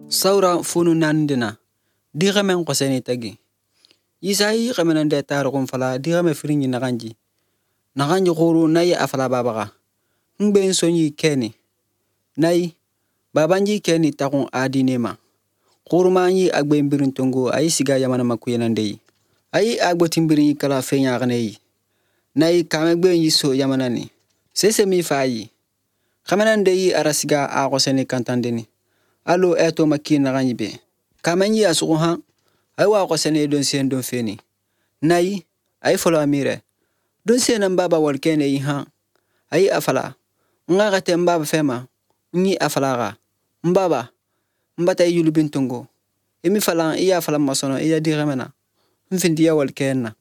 Saura funu nandina. Diramen kwaseni tagi. Yisai kamenan de tarukun fala dirame firingi naganji. Naganji kuru nayi afala babaga. Ngben sonyi keni. Nayi babanji keni takun adinema. Kuru manyi agbe mbirin tongo ayi siga yamana makuyenandei. Ayi agbo timbirin kala fenya ganeyi. Nayi kamegbe yiso yamanani. Sese mi fayi. Kamenandei arasiga agoseni kantandeni. Alo eto maki naganji be. Kamenyi asukuha. Ayi wakoseni donsen donfeni. Nayi ayi follow amire. Donsen mbaba walkene yiha. Ayi afala. Ngagate mbaba fema. Nyi afalaga. Mbaba. Mbata yulubin tongo. Emi falan iya falan masono iya diramena. Mfindiya walkena.